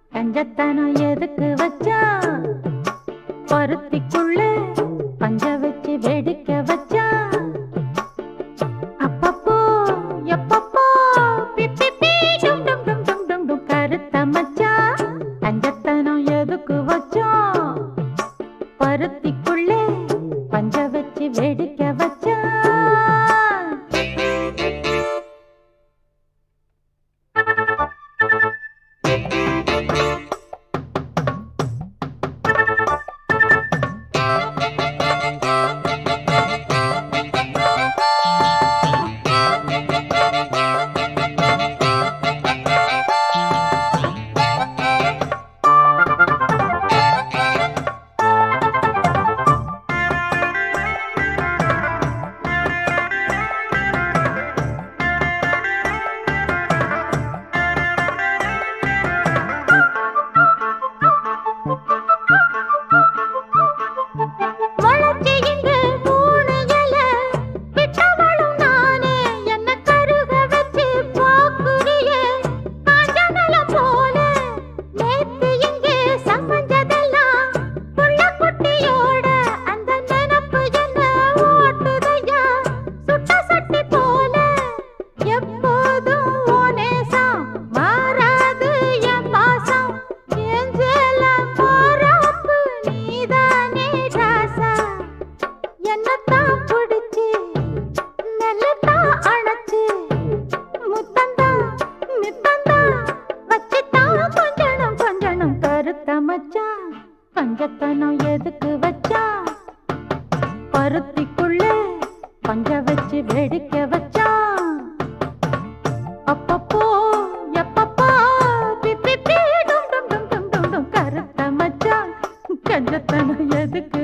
கஞ்சத்தனம் எதுக்கு வச்சா பருத்திக்குள்ள பஞ்ச வச்சு வெடிக்க வச்சா அப்பப்போ எப்பப்போ பிப்பி டும் டும் டும் டும் டும் டும் கருத்த மச்சா கஞ்சத்தனம் எதுக்கு வச்சா பருத்திக்குள்ள பஞ்ச வச்சு வெடிக்க வச்சா பஞ்சத்தனம் எதுக்கு வச்சா பருத்திக்குள்ள பஞ்ச வச்சு வெடிக்க வச்சா அப்பப்போ எப்பப்போ பிப்பி டும் டும் டும் டும் டும் டும் கருத்த மச்சான் கஞ்சத்தனம் எதுக்கு